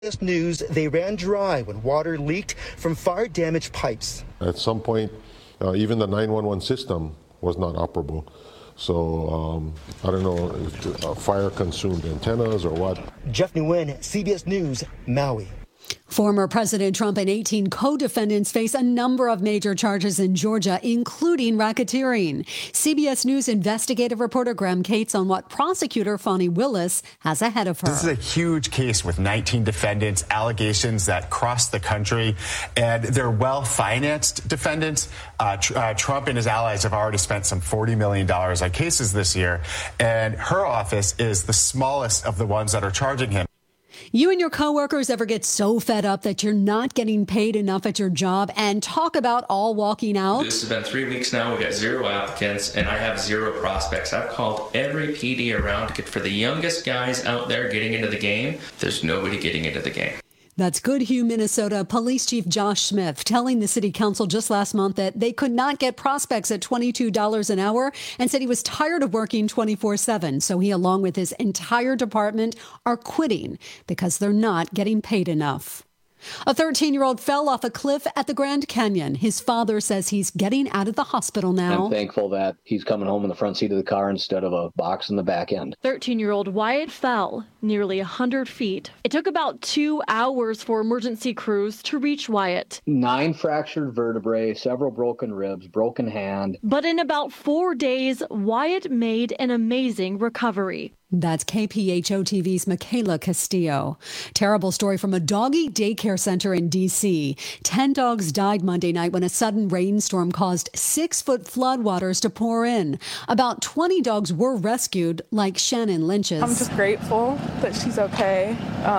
News, they ran dry when water leaked from fire-damaged pipes. At some point, even the 911 system was not operable. So I don't know if fire consumed antennas or what. Jeff Nguyen, CBS News, Maui. Former President Trump and 18 co-defendants face a number of major charges in Georgia, including racketeering. CBS News investigative reporter Graham Cates on what prosecutor Fani Willis has ahead of her. This is a huge case with 19 defendants, allegations that cross the country, and they're well-financed defendants. Trump and his allies have already spent some $40 million on cases this year, and her office is the smallest of the ones that are charging him. You and your coworkers ever get so fed up that you're not getting paid enough at your job and talk about all walking out? This has been 3 weeks now. We got 0 applicants and I have 0 prospects. I've called every PD around for the youngest guys out there getting into the game. There's nobody getting into the game. That's Goodhue, Minnesota Police Chief Josh Smith telling the city council just last month that they could not get prospects at $22 an hour and said he was tired of working 24/7. So he, along with his entire department, are quitting because they're not getting paid enough. A 13-year-old fell off a cliff at the Grand Canyon. His father says he's getting out of the hospital now. I'm thankful that he's coming home in the front seat of the car instead of a box in the back end. 13-year-old Wyatt fell nearly 100 feet. It took about 2 hours for emergency crews to reach Wyatt. 9 fractured vertebrae, several broken ribs, broken hand. But in about 4 days, Wyatt made an amazing recovery. That's KPHO TV's Michaela Castillo. Terrible story from a doggy daycare center in D.C. 10 dogs died Monday night when a sudden rainstorm caused 6-foot floodwaters to pour in. About 20 dogs were rescued, like Shannon Lynch's. I'm just grateful that she's okay.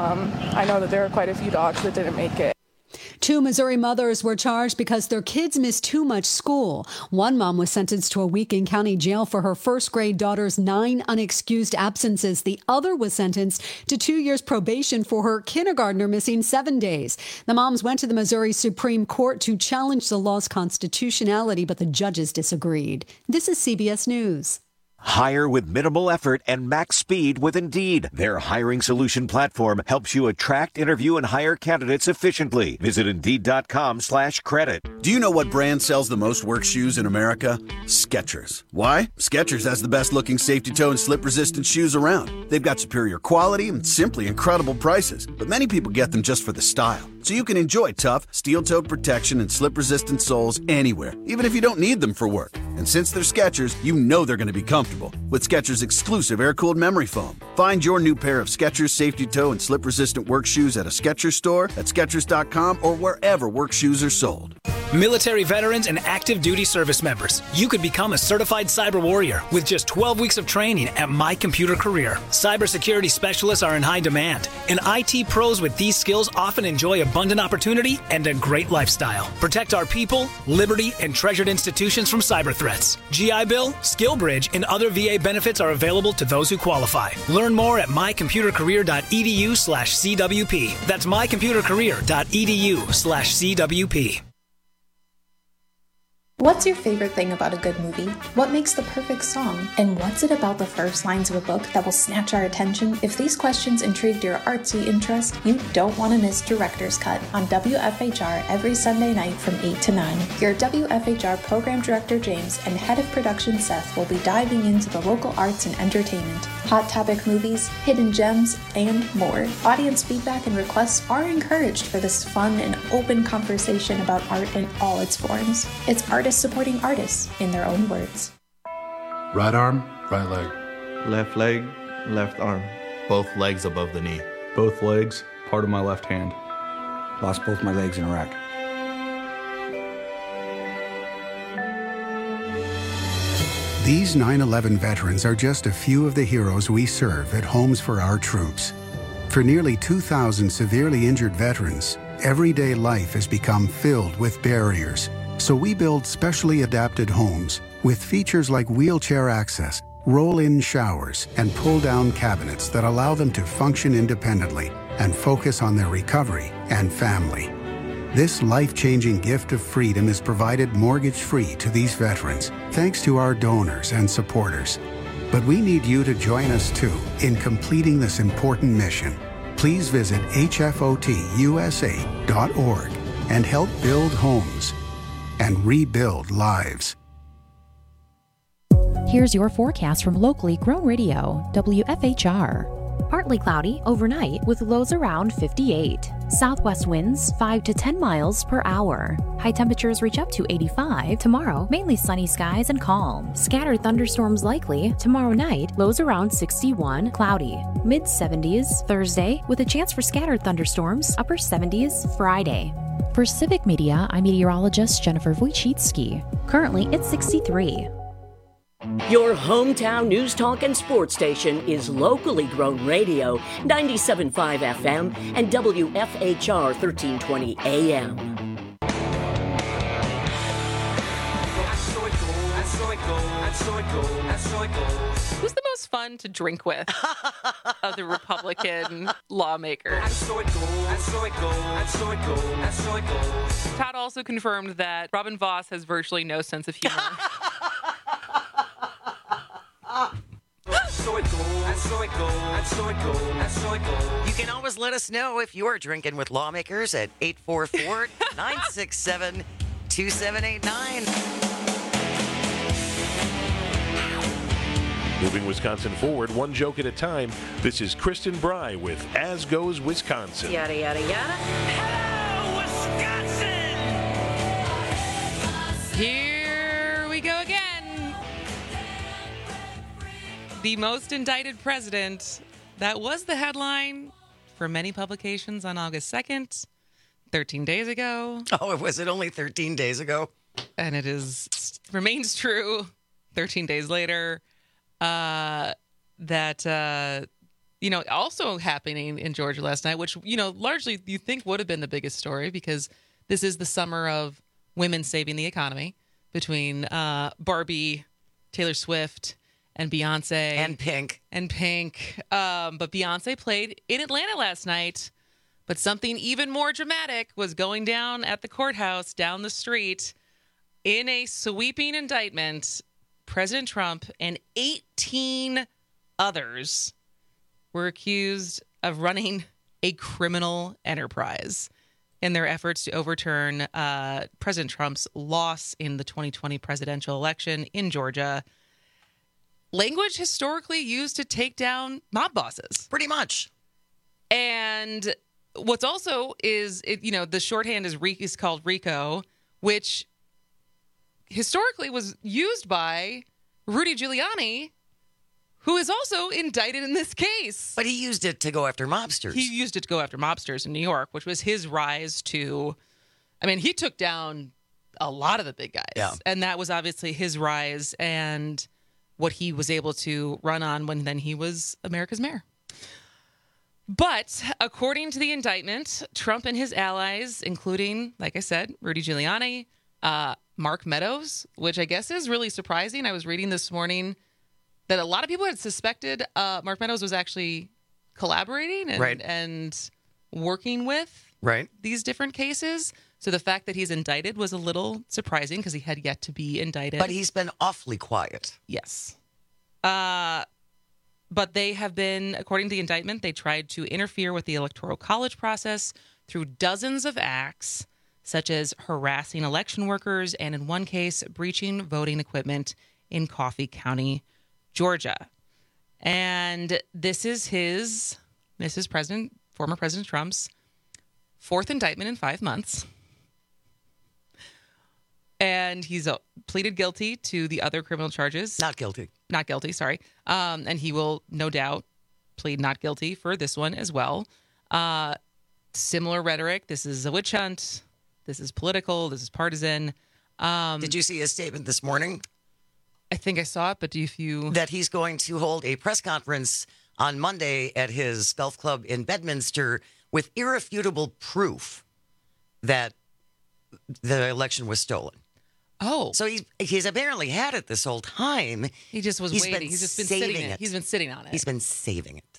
I know that there are quite a few dogs that didn't make it. 2 Missouri mothers were charged because their kids missed too much school. One mom was sentenced to a week in county jail for her first-grade daughter's 9 unexcused absences. The other was sentenced to 2 years probation for her kindergartner missing 7 days. The moms went to the Missouri Supreme Court to challenge the law's constitutionality, but the judges disagreed. This is CBS News. Hire with minimal effort and max speed with Indeed. Their hiring solution platform helps you attract, interview, and hire candidates efficiently. Visit Indeed.com/credit. Do you know what brand sells the most work shoes in America? Skechers. Why? Skechers has the best looking safety toe and slip resistant shoes around. They've got superior quality and simply incredible prices. But many people get them just for the style. So you can enjoy tough, steel-toed protection and slip-resistant soles anywhere, even if you don't need them for work. And since they're Skechers, you know they're going to be comfortable with Skechers' exclusive air-cooled memory foam. Find your new pair of Skechers safety toe and slip-resistant work shoes at a Skechers store, at Skechers.com, or wherever work shoes are sold. Military veterans and active duty service members, you could become a certified cyber warrior with just 12 weeks of training at My Computer Career. Cybersecurity specialists are in high demand, and IT pros with these skills often enjoy abundant opportunity and a great lifestyle. Protect our people, liberty, and treasured institutions from cyber threats. GI Bill, SkillBridge, and other VA benefits are available to those who qualify. Learn more at mycomputercareer.edu/CWP. That's mycomputercareer.edu/CWP. What's your favorite thing about a good movie? What makes the perfect song? And what's it about the first lines of a book that will snatch our attention? If these questions intrigued your artsy interest, you don't want to miss Director's Cut on WFHR every Sunday night from 8 to 9. Your WFHR Program Director James and Head of Production Seth will be diving into the local arts and entertainment, hot topic movies, hidden gems, and more. Audience feedback and requests are encouraged for this fun and open conversation about art in all its forms. It's artists supporting artists in their own words. Right arm, right leg. Left leg, left arm. Both legs above the knee. Both legs, part of my left hand. Lost both my legs in Iraq. These 9/11 veterans are just a few of the heroes we serve at Homes for Our Troops. For nearly 2,000 severely injured veterans, everyday life has become filled with barriers. So we build specially adapted homes with features like wheelchair access, roll-in showers, and pull-down cabinets that allow them to function independently and focus on their recovery and family. This life-changing gift of freedom is provided mortgage-free to these veterans, thanks to our donors and supporters. But we need you to join us too in completing this important mission. please visit hfotusa.org and help build homes and rebuild lives. Here's your forecast from locally grown radio, WFHR. Partly cloudy overnight with lows around 58. Southwest winds 5 to 10 miles per hour. High temperatures reach up to 85. Tomorrow, mainly sunny skies and calm. Scattered thunderstorms likely. Tomorrow night, lows around 61, cloudy. Mid-70s Thursday with a chance for scattered thunderstorms. Upper 70s Friday. For Civic Media, I'm meteorologist Jennifer Wojcicki. Currently, it's 63. Your hometown news talk and sports station is locally grown radio, 97.5 FM and WFHR 1320 AM. Who's the most fun to drink with of the Republican lawmakers? Todd also confirmed that Robin Vos has virtually no sense of humor. You can always let us know if you're drinking with lawmakers at 844-967-2789. Moving Wisconsin forward, one joke at a time. This is Kristen Bry with As Goes Wisconsin. Yada, yada, yada. Hello, Wisconsin! Here we go again. The most indicted president. That was the headline for many publications on August 2nd, 13 days ago. Oh, was it only 13 days ago? And it remains true 13 days later. Also happening in Georgia last night, which, largely you think would have been the biggest story because this is the summer of women saving the economy between Barbie, Taylor Swift, and Beyonce. And Pink. But Beyonce played in Atlanta last night. But something even more dramatic was going down at the courthouse down the street. In a sweeping indictment, President Trump and 18 others were accused of running a criminal enterprise in their efforts to overturn President Trump's loss in the 2020 presidential election in Georgia. Language historically used to take down mob bosses. Pretty much. And what's also is, the shorthand is called RICO, which historically was used by Rudy Giuliani, who is also indicted in this case. But he used it to go after mobsters. He used it to go after mobsters in New York, which was his rise to, he took down a lot of the big guys. Yeah. And that was obviously his rise and what he was able to run on when then he was America's mayor. But according to the indictment, Trump and his allies, including, like I said, Rudy Giuliani, Mark Meadows, which I guess is really surprising. I was reading this morning that a lot of people had suspected Mark Meadows was actually collaborating and working with these different cases. So the fact that he's indicted was a little surprising because he had yet to be indicted. But he's been awfully quiet. Yes. But they have been, according to the indictment, they tried to interfere with the Electoral College process through dozens of acts, such as harassing election workers and, in one case, breaching voting equipment in Coffee County, Georgia. And this is former President Trump's fourth indictment in 5 months. And he's pleaded guilty to the other criminal charges. Not guilty, sorry. And he will no doubt plead not guilty for this one as well. Similar rhetoric. This is a witch hunt. This is political. This is partisan. Did you see his statement this morning? I think I saw it, but that he's going to hold a press conference on Monday at his golf club in Bedminster with irrefutable proof that the election was stolen. Oh. So he's apparently had it this whole time. He just was waiting. He's just been sitting it. He's been sitting on it. He's been saving it.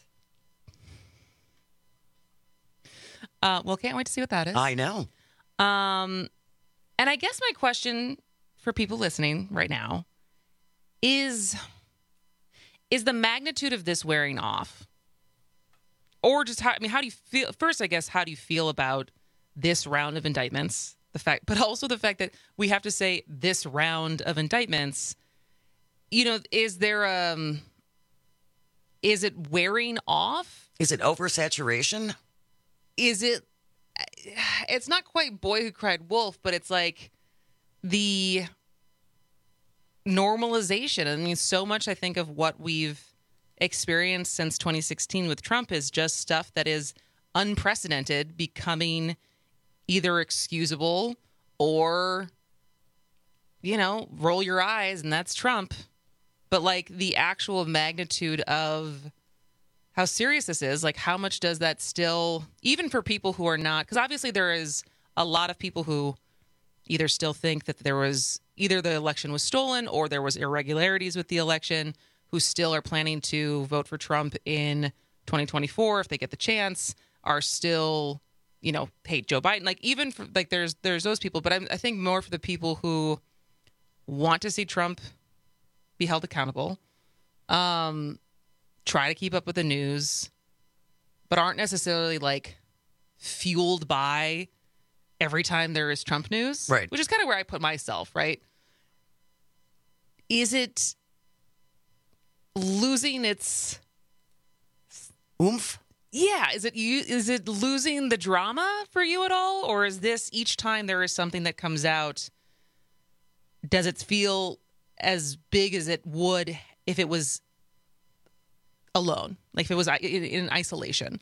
Well, can't wait to see what that is. I know. And I guess my question for people listening right now is the magnitude of this wearing off? or just how do you feel? First, I guess, how do you feel about this round of indictments? But also the fact that we have to say this round of indictments. Is it wearing off? Is it oversaturation? It's not quite boy who cried wolf, but it's like the normalization. I mean, so much I think of what we've experienced since 2016 with Trump is just stuff that is unprecedented becoming either excusable or, roll your eyes and that's Trump. But like the actual magnitude of how serious this is, like how much does that still, even for people who are not, because obviously there is a lot of people who either still think that either the election was stolen or there was irregularities with the election, who still are planning to vote for Trump in 2024 if they get the chance, are still, hate Joe Biden. Like even for, like there's those people, but I think more for the people who want to see Trump be held accountable, try to keep up with the news, but aren't necessarily like fueled by every time there is Trump news, right? Which is kind of where I put myself, right? Is it losing its oomph? Yeah. Is it losing the drama for you at all? Or is this each time there is something that comes out, does it feel as big as it would if it was alone, like if it was in isolation?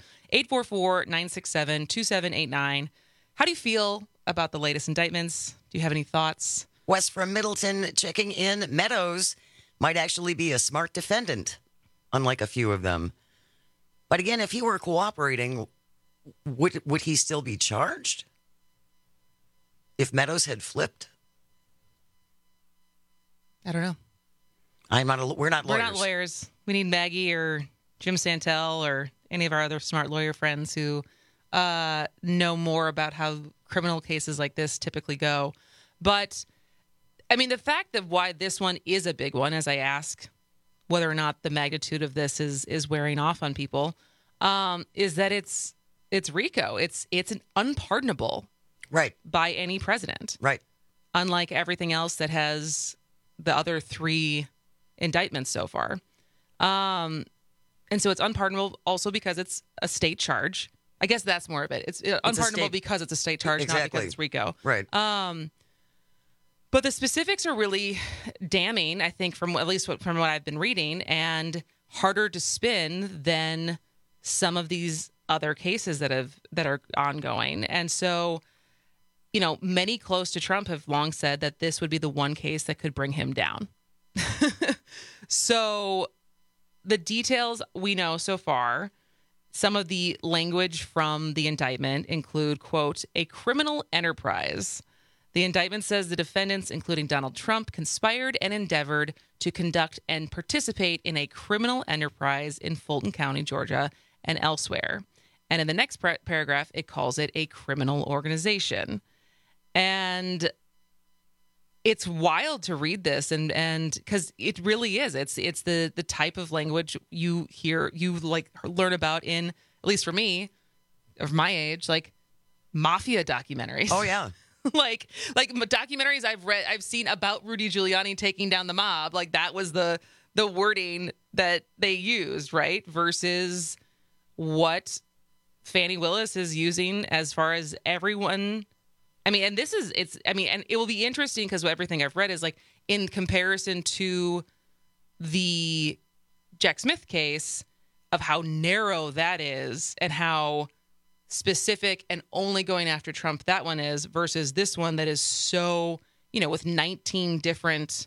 844-967-2789. How do you feel about the latest indictments? Do you have any thoughts? Wes from Middleton checking in. Meadows might actually be a smart defendant, unlike a few of them. But again, if he were cooperating, would he still be charged? If Meadows had flipped? I don't know. We're not lawyers. We're not lawyers. We need Maggie or Jim Santel or any of our other smart lawyer friends who know more about how criminal cases like this typically go. But, I mean, the fact of why this one is a big one, as I ask whether or not the magnitude of this is wearing off on people, is that it's RICO. It's an unpardonable, right, by any president, right. Unlike everything else that has the other three indictments so far, and so it's unpardonable also because it's a state charge. I guess that's more of it. It's unpardonable because it's a state charge, exactly. Not because it's RICO, right? But the specifics are really damning, I think, from what I've been reading, and harder to spin than some of these other cases that are ongoing. And so, many close to Trump have long said that this would be the one case that could bring him down. So the details we know so far, some of the language from the indictment include, quote, a criminal enterprise. The indictment says the defendants, including Donald Trump, conspired and endeavored to conduct and participate in a criminal enterprise in Fulton County, Georgia, and elsewhere. And in the next paragraph, it calls it a criminal organization. And it's wild to read this, and because it really is. It's the type of language you learn about in, at least for me, of my age, like mafia documentaries. Oh yeah. like documentaries I've seen about Rudy Giuliani taking down the mob. Like that was the wording that they used, right? Versus what Fani Willis is using as far as everyone. I mean, and and it will be interesting because everything I've read is like in comparison to the Jack Smith case of how narrow that is and how specific and only going after Trump that one is versus this one that is so, with 19 different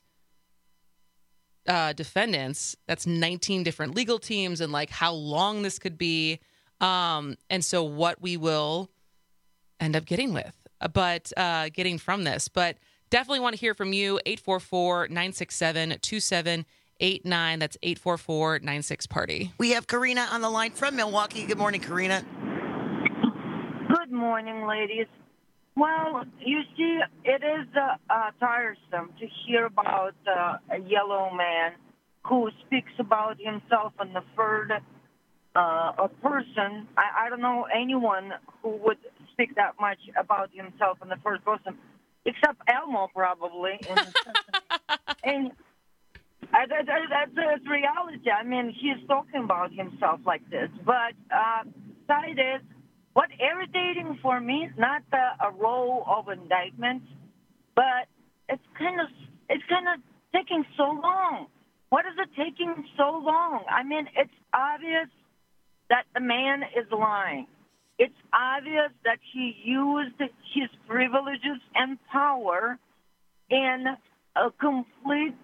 defendants, that's 19 different legal teams and like how long this could be. And so what we will end up getting from this, but definitely want to hear from you. 844-967-2789. That's 844-96-PARTY. We have Karina on the line from Milwaukee. Good morning, Karina. Good morning, ladies. Well, you see, it is tiresome to hear about a yellow man who speaks about himself in the third a person. I don't know anyone who would speak that much about himself in the first person, except Elmo probably. And that's reality. I mean, he's talking about himself like this. But side is, what irritating for me is not a row of indictments, but it's kind of taking so long. What is it taking so long? I mean, it's obvious that the man is lying. It's obvious that he used his privileges and power in a complete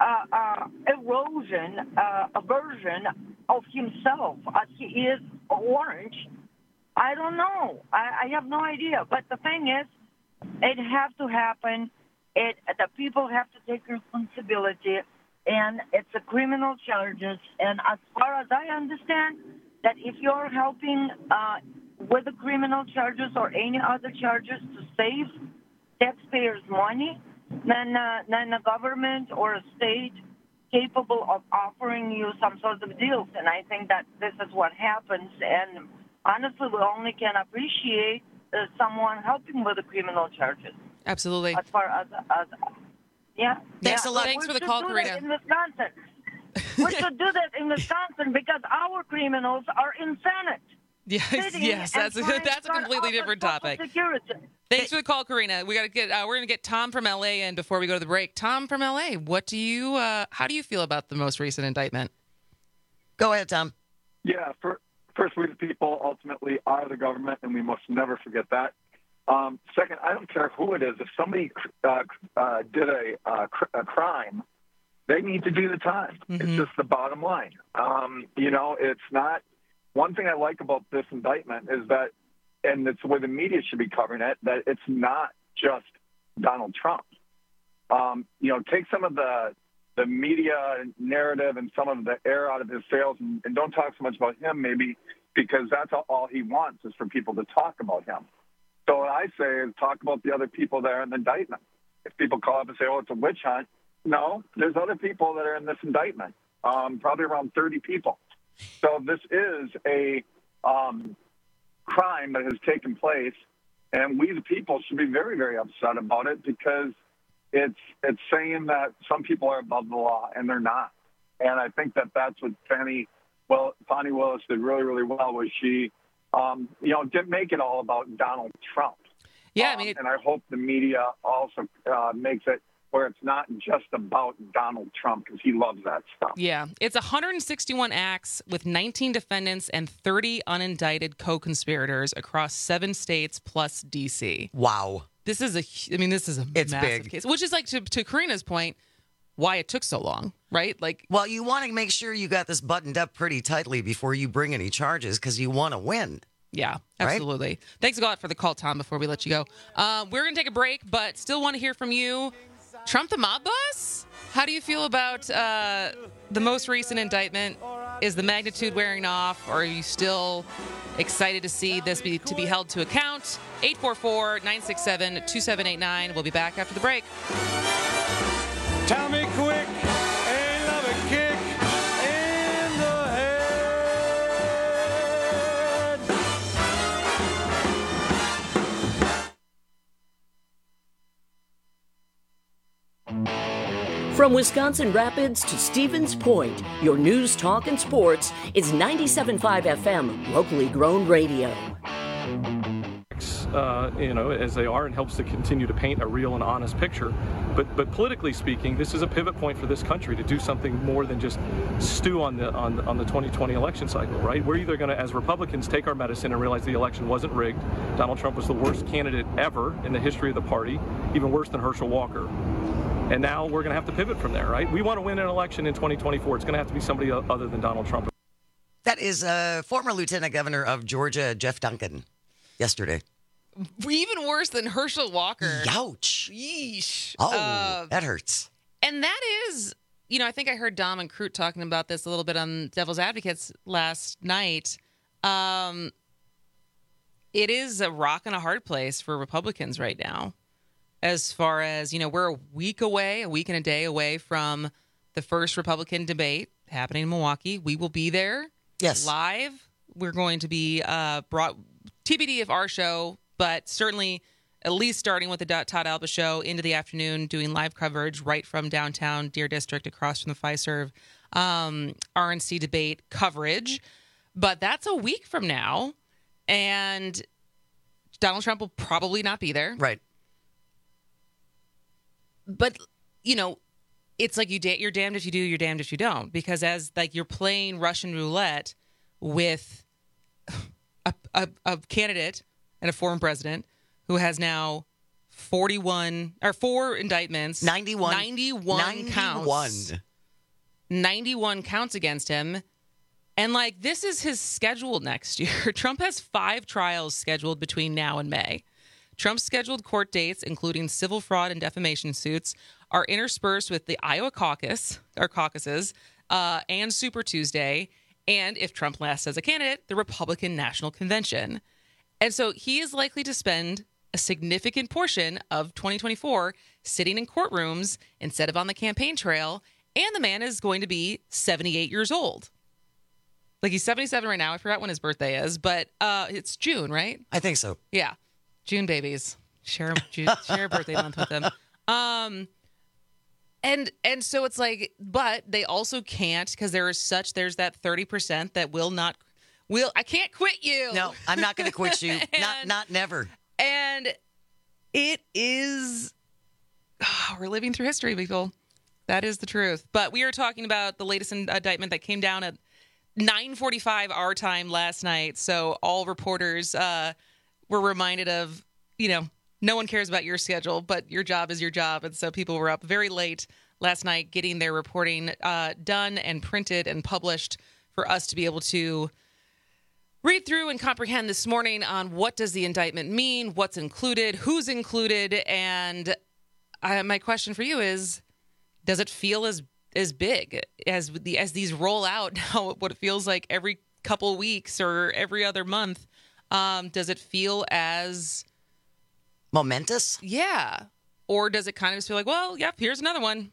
aversion of himself as he is orange. I don't know. I have no idea. But the thing is, it has to happen. The people have to take responsibility, and it's a criminal charges. And as far as I understand, that if you're helping with the criminal charges or any other charges to save taxpayers' money, then a government or a state capable of offering you some sort of deals. And I think that this is what happens. And honestly, we only can appreciate someone helping with the criminal charges. Absolutely. As far as yeah. Thanks a lot. Thanks for the call, Karina. In Wisconsin. We should do that in Wisconsin because our criminals are in Senate. Yes, that's a completely different topic. Thanks for the call, Karina. We got to get. We're going to get Tom from LA in before we go to the break. Tom from LA, what do you? How do you feel about the most recent indictment? Go ahead, Tom. Yeah, first, we the people ultimately are the government, and we must never forget that. Second, I don't care who it is. If somebody did a crime, they need to do the time. Mm-hmm. It's just the bottom line. It's not. One thing I like about this indictment is that, and it's the way the media should be covering it, that it's not just Donald Trump. Take some of the media narrative and some of the air out of his sails and don't talk so much about him, maybe, because that's all he wants is for people to talk about him. So what I say is talk about the other people that are in the indictment. If people call up and say, oh, it's a witch hunt, no, there's other people that are in this indictment, probably around 30 people. So this is a crime that has taken place, and we the people should be very, very upset about it because it's saying that some people are above the law, and they're not. And I think that's what Fani Willis did really, really well, was she, didn't make it all about Donald Trump. Yeah, and I hope the media also makes it where it's not just about Donald Trump because he loves that stuff. Yeah, it's 161 acts with 19 defendants and 30 unindicted co-conspirators across 7 states plus D.C. Wow. This is a it's massive big case, which is like to Karina's point, why it took so long, right? Well, you want to make sure you got this buttoned up pretty tightly before you bring any charges because you want to win. Yeah, absolutely. Right? Thanks a lot for the call, Tom, before we let you go. We're going to take a break, but still want to hear from you. Trump the mob boss? How do you feel about the most recent indictment? Is the magnitude wearing off, or are you still excited to see this be held to account? 844-967-2789. We'll be back after the break. Tell me quick, ain't love a kick in the head. From Wisconsin Rapids to Stevens Point, your news, talk, and sports is 97.5 FM, locally grown radio. As they are, and helps to continue to paint a real and honest picture. But politically speaking, this is a pivot point for this country to do something more than just stew on the 2020 election cycle, right? We're either going to, as Republicans, take our medicine and realize the election wasn't rigged. Donald Trump was the worst candidate ever in the history of the party, even worse than Herschel Walker. And now we're going to have to pivot from there, right? We want to win an election in 2024. It's going to have to be somebody other than Donald Trump. That is former Lieutenant Governor of Georgia, Jeff Duncan, yesterday. Even worse than Herschel Walker. Youch. Yeesh. Oh, that hurts. And that is, I think I heard Dom and Crute talking about this a little bit on Devil's Advocates last night. It is a rock and a hard place for Republicans right now. As far as, we're a week and a day away from the first Republican debate happening in Milwaukee. We will be there. Yes. live. We're going to be brought TBD of our show, but certainly at least starting with the Todd Alba show into the afternoon, doing live coverage right from downtown Deer District across from the Fiserv RNC debate coverage. But that's a week from now, and Donald Trump will probably not be there. Right. But, you know, it's like you're damned if you do, you're damned if you don't. Because as like you're playing Russian roulette with a candidate and a former president who has now 4 indictments, 91 counts. 91 counts against him. And like this is his schedule next year. Trump has 5 trials scheduled between now and May. Trump's scheduled court dates, including civil fraud and defamation suits, are interspersed with the Iowa caucuses, and Super Tuesday, and if Trump lasts as a candidate, the Republican National Convention. And so he is likely to spend a significant portion of 2024 sitting in courtrooms instead of on the campaign trail, and the man is going to be 78 years old. Like he's 77 right now. I forgot when his birthday is, but it's June, right? I think so. Yeah. June babies. Share a birthday month with them. And so it's like, but they also can't because there's that 30% that I can't quit you. No, I'm not going to quit you. Not never. And it is, we're living through history, people. That is the truth. But we are talking about the latest indictment that came down at 9:45 our time last night. So all reporters were reminded of, no one cares about your schedule, but your job is your job. And so people were up very late last night getting their reporting done and printed and published for us to be able to read through and comprehend this morning on what does the indictment mean, what's included, who's included. And my question for you is, does it feel as big as these roll out now, what it feels like every couple weeks or every other month? Does it feel as momentous? Yeah. Or does it kind of just feel like, well, yep, here's another one?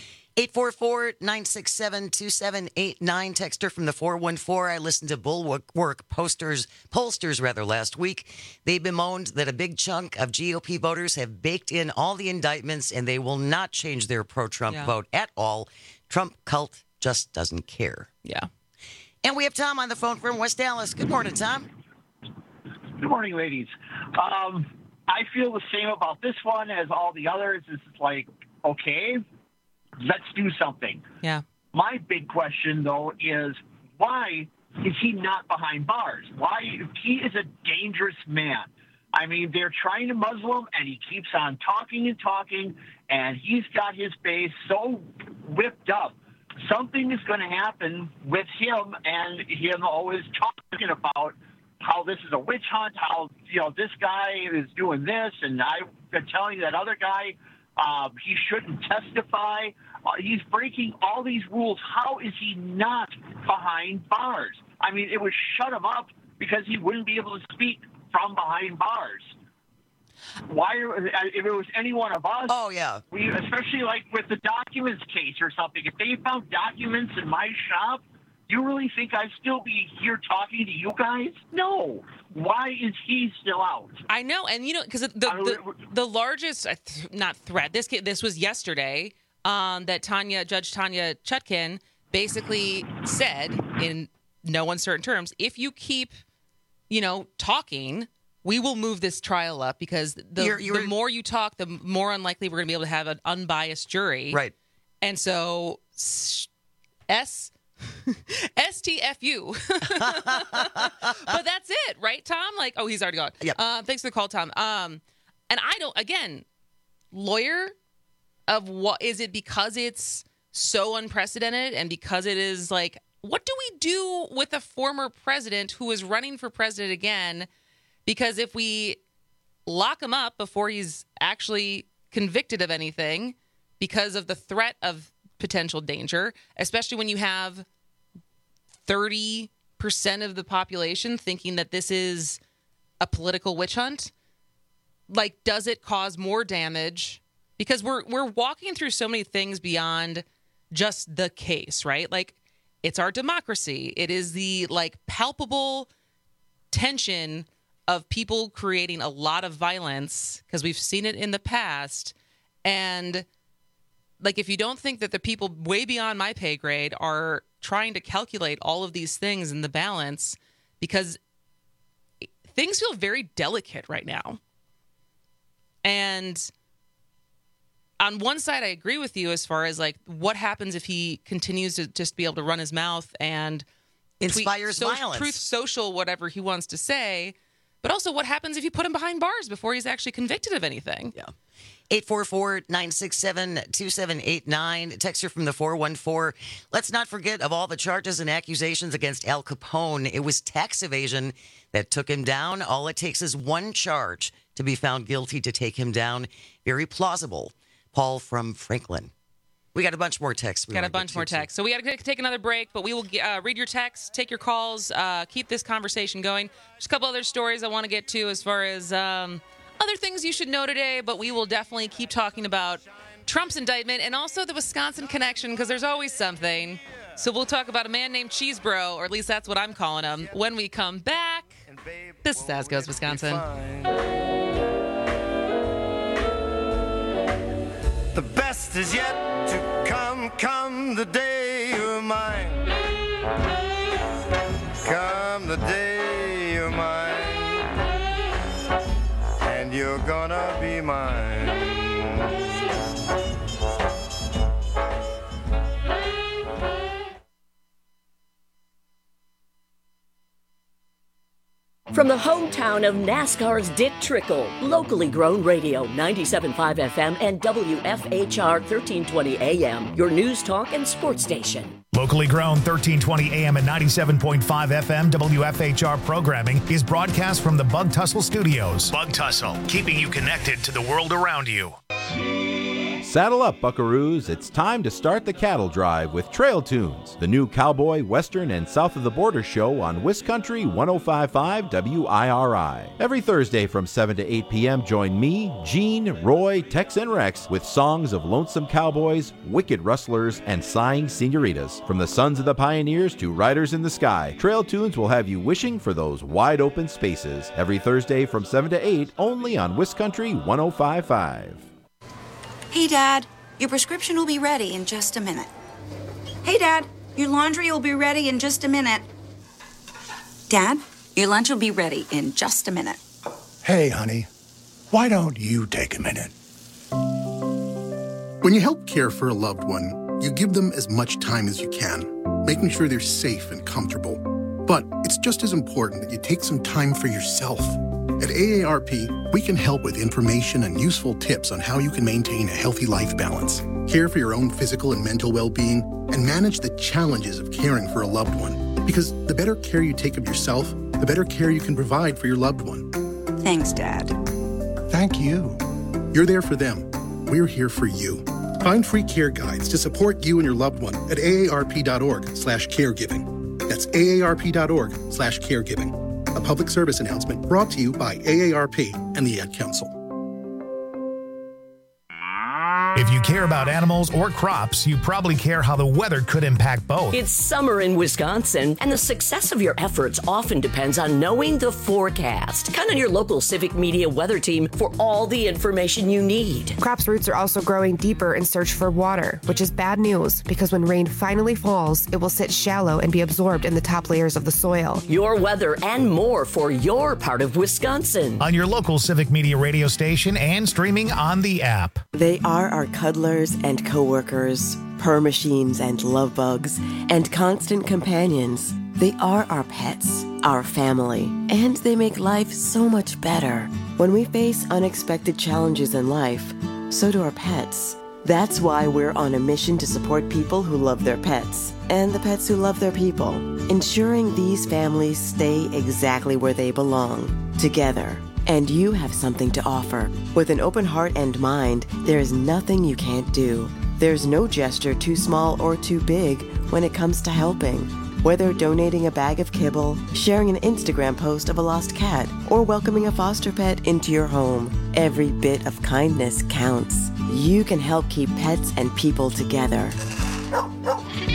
844-967-2789. Texter from the 414. I listened to Bulwark pollsters last week. They bemoaned that a big chunk of GOP voters have baked in all the indictments and they will not change their pro-Trump vote at all. Trump cult just doesn't care. Yeah. And we have Tom on the phone from West Dallas. Good morning, Tom. Good morning, ladies. I feel the same about this one as all the others. It's like, okay, let's do something. Yeah. My big question, though, is why is he not behind bars? Why? He is a dangerous man. I mean, they're trying to muzzle him, and he keeps on talking and talking, and he's got his base so whipped up. Something is going to happen with him and him always talking about how this is a witch hunt, how, this guy is doing this, and I've been telling you that other guy, he shouldn't testify. He's breaking all these rules. How is he not behind bars? I mean, it would shut him up because he wouldn't be able to speak from behind bars. If it was any one of us, especially like with the documents case or something, if they found documents in my shop, you really think I'd still be here talking to you guys? No. Why is he still out? I know, and because the largest not threat. This was yesterday that Judge Tanya Chutkin basically said in no uncertain terms, if you keep, talking, we will move this trial up because the more you talk, the more unlikely we're going to be able to have an unbiased jury. Right. And so STFU. But that's it, right, Tom? Like, oh, he's already gone. Yep. Thanks for the call, Tom. And I don't, again, lawyer of what is it because it's so unprecedented and because it is like, what do we do with a former president who is running for president again? Because if we lock him up before he's actually convicted of anything because of the threat of potential danger, especially when you have 30% of the population thinking that this is a political witch hunt, like, does it cause more damage? Because we're walking through so many things beyond just the case, right? Like, it's our democracy. It is the palpable tension of people creating a lot of violence, because we've seen it in the past. And if you don't think that the people way beyond my pay grade are trying to calculate all of these things in the balance, because things feel very delicate right now. And on one side, I agree with you as far as what happens if he continues to just be able to run his mouth and inspires violence, Truth Social, whatever he wants to say. But also, what happens if you put him behind bars before he's actually convicted of anything? Yeah. 844-967-2789. Texture from the 414. Let's not forget of all the charges and accusations against Al Capone. It was tax evasion that took him down. All it takes is one charge to be found guilty to take him down. Very plausible. Paul from Franklin. We got a bunch more texts. So we got to take another break, but we will read your texts, take your calls, keep this conversation going. Just a couple other stories I want to get to as far as other things you should know today, but we will definitely keep talking about Trump's indictment and also the Wisconsin connection, because there's always something. So we'll talk about a man named Cheese Bro, or at least that's what I'm calling him, when we come back. This is As Goes Wisconsin. The best is yet to come the day you're mine. Come the day you're mine, and you're gonna be mine. From the hometown of NASCAR's Dick Trickle, locally grown radio, 97.5 FM and WFHR 1320 AM, your news, talk, and sports station. Locally grown 1320 AM and 97.5 FM WFHR programming is broadcast from the Bug Tussle Studios. Bug Tussle, keeping you connected to the world around you. Saddle up, buckaroos. It's time to start the cattle drive with Trail Tunes, the new cowboy, western, and south of the border show on Wiscountry 105.5 WIRI. Every Thursday from 7 to 8 p.m., join me, Gene, Roy, Tex, and Rex with songs of lonesome cowboys, wicked rustlers, and sighing senoritas. From the sons of the pioneers to riders in the sky, Trail Tunes will have you wishing for those wide open spaces. Every Thursday from 7 to 8, only on Wiscountry 105.5. Hey, Dad, your prescription will be ready in just a minute. Hey, Dad, your laundry will be ready in just a minute. Dad, your lunch will be ready in just a minute. Hey, honey, why don't you take a minute? When you help care for a loved one, you give them as much time as you can, making sure they're safe and comfortable. But it's just as important that you take some time for yourself. At AARP, we can help with information and useful tips on how you can maintain a healthy life balance, care for your own physical and mental well-being, and manage the challenges of caring for a loved one. Because the better care you take of yourself, the better care you can provide for your loved one. Thanks, Dad. Thank you. You're there for them. We're here for you. Find free care guides to support you and your loved one at aarp.org/caregiving. That's aarp.org/caregiving. A public service announcement brought to you by AARP and the Ad Council. If you care about animals or crops, you probably care how the weather could impact both. It's summer in Wisconsin, and the success of your efforts often depends on knowing the forecast. Count on your local Civic Media weather team for all the information you need. Crops' roots are also growing deeper in search for water, which is bad news because when rain finally falls, it will sit shallow and be absorbed in the top layers of the soil. Your weather and more for your part of Wisconsin. On your local Civic Media radio station and streaming on the app. They are our cuddlers and coworkers, purr machines and love bugs, and constant companions. They are our pets, our family, and they make life so much better. When we face unexpected challenges in life, so do our pets. That's why we're on a mission to support people who love their pets and the pets who love their people, ensuring these families stay exactly where they belong, together. And you have something to offer. With an open heart and mind, there is nothing you can't do. There's no gesture too small or too big when it comes to helping. Whether donating a bag of kibble, sharing an Instagram post of a lost cat, or welcoming a foster pet into your home, every bit of kindness counts. You can help keep pets and people together.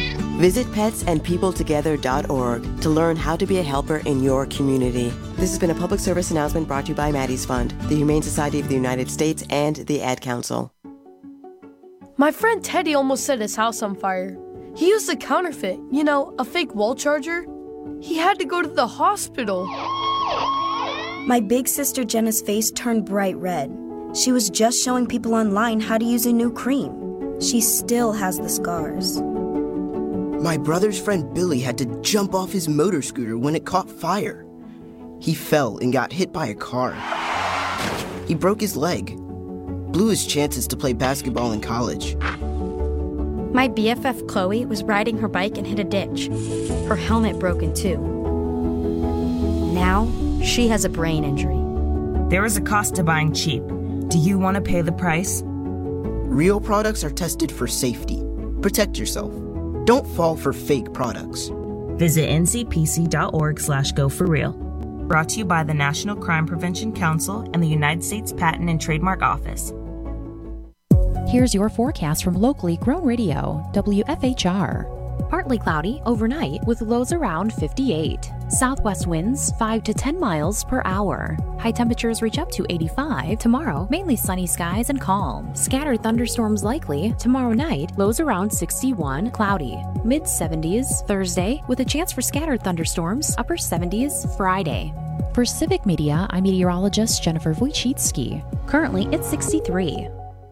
Visit petsandpeopletogether.org to learn how to be a helper in your community. This has been a public service announcement brought to you by Maddie's Fund, the Humane Society of the United States, and the Ad Council. My friend Teddy almost set his house on fire. He used a counterfeit, a fake wall charger. He had to go to the hospital. My big sister Jenna's face turned bright red. She was just showing people online how to use a new cream. She still has the scars. My brother's friend Billy had to jump off his motor scooter when it caught fire. He fell and got hit by a car. He broke his leg. Blew his chances to play basketball in college. My BFF Chloe was riding her bike and hit a ditch. Her helmet broke in two. Now, she has a brain injury. There is a cost to buying cheap. Do you want to pay the price? Real products are tested for safety. Protect yourself. Don't fall for fake products. Visit ncpc.org/go4real. Brought to you by the National Crime Prevention Council and the United States Patent and Trademark Office. Here's your forecast from locally grown radio, WFHR. Partly cloudy overnight with lows around 58. Southwest winds 5 to 10 miles per hour. High temperatures reach up to 85. Tomorrow, mainly sunny skies and calm. Scattered thunderstorms likely. Tomorrow night, lows around 61, cloudy. Mid-70s Thursday with a chance for scattered thunderstorms. Upper 70s Friday. For Civic Media, I'm meteorologist Jennifer Wojcicki. Currently, it's 63.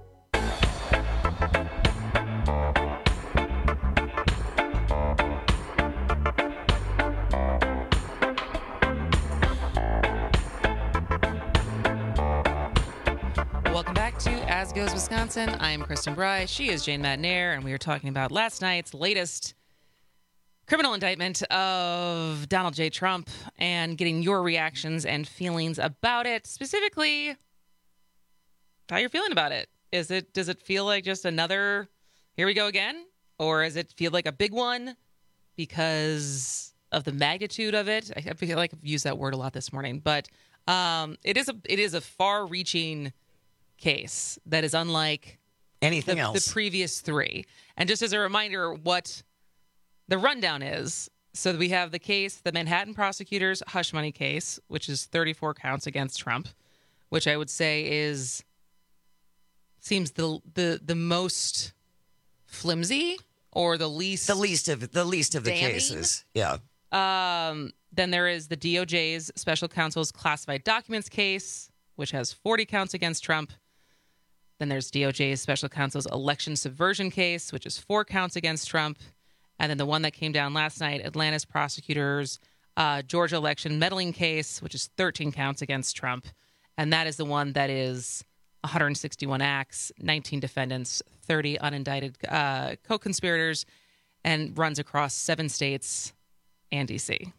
Welcome back to As Goes Wisconsin. I'm Kristen Bry. She is Jane Matnair, and we are talking about last night's latest criminal indictment of Donald J. Trump and getting your reactions and feelings about it. Specifically, how you're feeling about it. Does it feel like just another, here we go again? Or does it feel like a big one because of the magnitude of it? I feel like I've used that word a lot this morning, but it is a far-reaching case that is unlike anything else. The previous three. And just as a reminder, what the rundown is, so we have the case, the Manhattan prosecutors' hush money case, which is 34 counts against Trump, which I would say seems the most flimsy or the least of the cases. Yeah. Then there is the DOJ's special counsel's classified documents case, which has 40 counts against Trump. Then there's DOJ's special counsel's election subversion case, which is 4 counts against Trump. And then the one that came down last night, Atlanta's prosecutors' Georgia election meddling case, which is 13 counts against Trump. And that is the one that is 161 acts, 19 defendants, 30 unindicted co-conspirators, and runs across 7 states and D.C.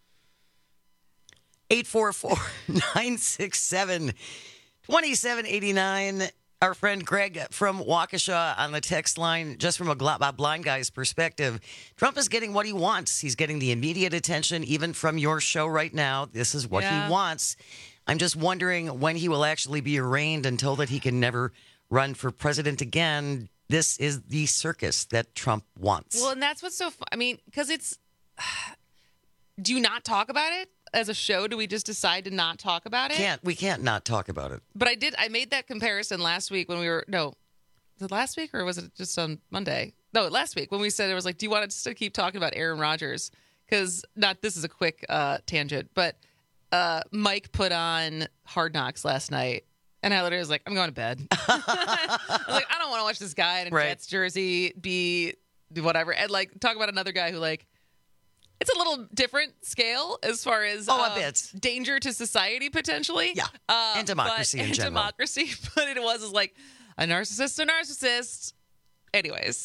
844-967-2789. Our friend Greg from Waukesha on the text line, just from a blind guy's perspective, Trump is getting what he wants. He's getting the immediate attention, even from your show right now. This is what he wants. I'm just wondering when he will actually be arraigned and told that he can never run for president again. This is the circus that Trump wants. Well, and that's what's so fun. I mean, because it's... Do you not talk about it? As a show, do we just decide to not talk about it? We can't not talk about it. But I made that comparison last week when was it last week or was it just on Monday? No, last week when we said, it was like, do you want us to keep talking about Aaron Rodgers? Because this is a quick tangent, but Mike put on Hard Knocks last night, and I literally was like, I'm going to bed. I was like, I don't want to watch this guy in a Jets jersey be whatever. And like, talk about another guy who like, it's a little different scale as far as a bit. Danger to society, potentially. Yeah, and democracy in general. Democracy, but it was like a narcissist. Anyways.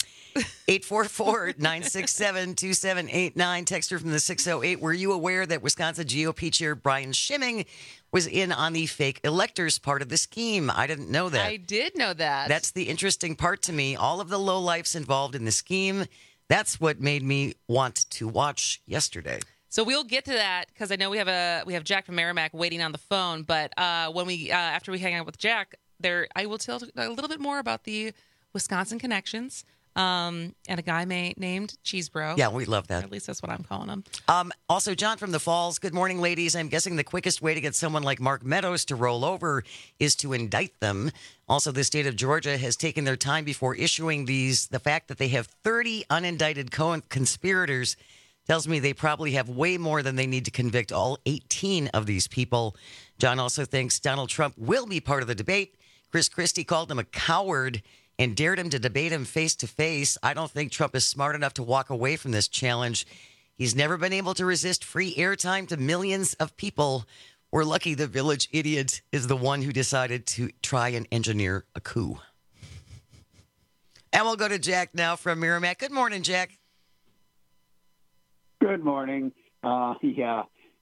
844-967-2789. Texter from the 608. Were you aware that Wisconsin GOP Chair Brian Schimming was in on the fake electors part of the scheme? I didn't know that. I did know that. That's the interesting part to me. All of the lowlifes involved in the scheme. That's what made me want to watch yesterday. So we'll get to that because I know we have Jack from Merrimack waiting on the phone. But when we after we hang out with Jack, I will tell a little bit more about the Wisconsin connections. and a guy named Cheesebro. Yeah, we love that. Or at least that's what I'm calling him. Also, John from the Falls, good morning, ladies. I'm guessing the quickest way to get someone like Mark Meadows to roll over is to indict them. Also, the state of Georgia has taken their time before issuing these. The fact that they have 30 unindicted conspirators tells me they probably have way more than they need to convict all 18 of these people. John also thinks Donald Trump will be part of the debate. Chris Christie called him a coward and dared him to debate him face to face. I don't think Trump is smart enough to walk away from this challenge. He's never been able to resist free airtime to millions of people. We're lucky the village idiot is the one who decided to try and engineer a coup. And we'll go to Jack now from Merrimack. Good morning, Jack. Good morning. The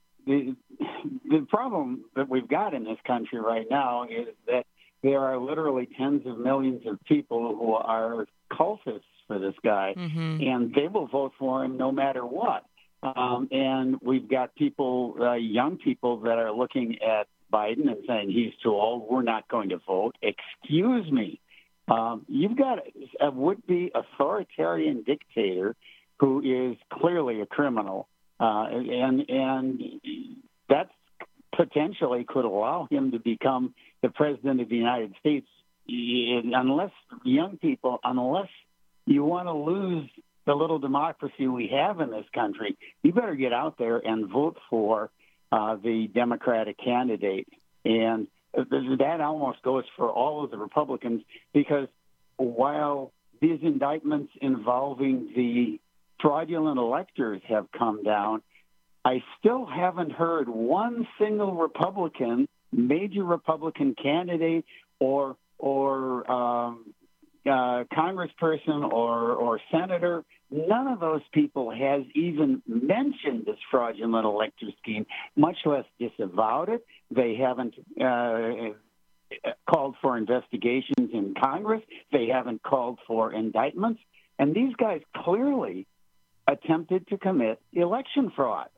problem that we've got in this country right now is that there are literally tens of millions of people who are cultists for this guy, and they will vote for him no matter what. And we've got people, young people, that are looking at Biden and saying he's too old. We're not going to vote. Excuse me. You've got a would-be authoritarian dictator who is clearly a criminal, and that potentially could allow him to become the president of the United States. Unless young people, unless you want to lose the little democracy we have in this country, you better get out there and vote for the Democratic candidate. And that almost goes for all of the Republicans, because while these indictments involving the fraudulent electors have come down, I still haven't heard one single Republican, major Republican candidate or congressperson or senator, none of those people has even mentioned this fraudulent elector scheme, much less disavowed it. They haven't called for investigations in Congress. They haven't called for indictments. And these guys clearly attempted to commit election fraud.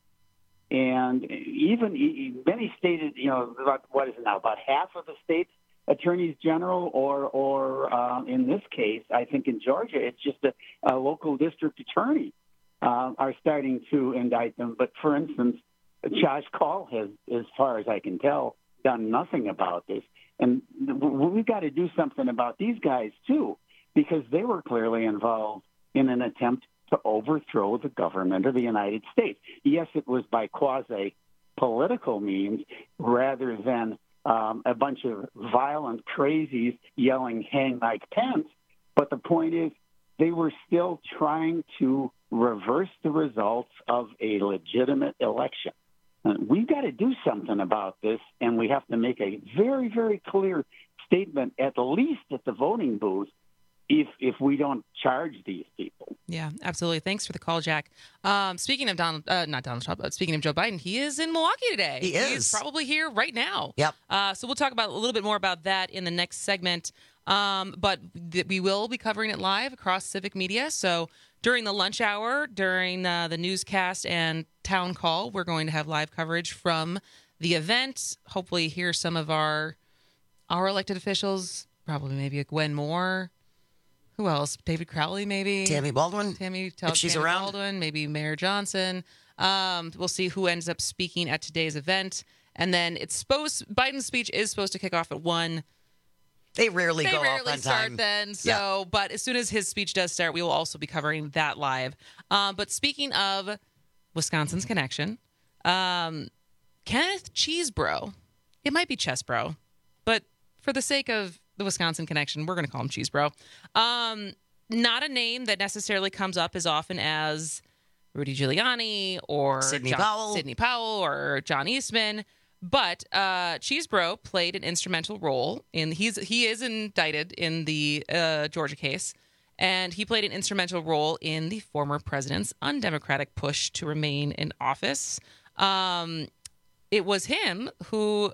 And even many stated, about half of the state's attorneys general, or in this case, I think in Georgia, it's just a local district attorney are starting to indict them. But for instance, Josh Call has, as far as I can tell, done nothing about this. And we've got to do something about these guys too, because they were clearly involved in an attempt to overthrow the government of the United States. Yes, it was by quasi-political means rather than a bunch of violent crazies yelling, "Hang Mike Pence." But the point is, they were still trying to reverse the results of a legitimate election. We've got to do something about this, and we have to make a very, very clear statement, at least at the voting booth, if we don't charge these people. Yeah, absolutely. Thanks for the call, Jack. Speaking of not Donald Trump, but speaking of Joe Biden, he is in Milwaukee today. He is. He's probably here right now. Yep. So we'll talk about a little bit more about that in the next segment. But we will be covering it live across civic media. So during the lunch hour, during the newscast and town call, we're going to have live coverage from the event. Hopefully hear some of our elected officials, probably maybe Gwen Moore. Who else? David Crowley, maybe. Tammy Baldwin. If she's around. Baldwin, maybe Mayor Johnson. We'll see who ends up speaking at today's event. And then Biden's speech is supposed to kick off at 1. They rarely go off on start time. Then. So, But as soon as his speech does start, we will also be covering that live. But speaking of Wisconsin's connection, Kenneth Cheesebro, it might be Chesbro, but for the sake of the Wisconsin connection, we're going to call him Cheesebro. Not a name that necessarily comes up as often as Rudy Giuliani or Sidney Powell or John Eastman, but Cheesebro played an instrumental role in. He is indicted in the Georgia case, and he played an instrumental role in the former president's undemocratic push to remain in office. It was him who.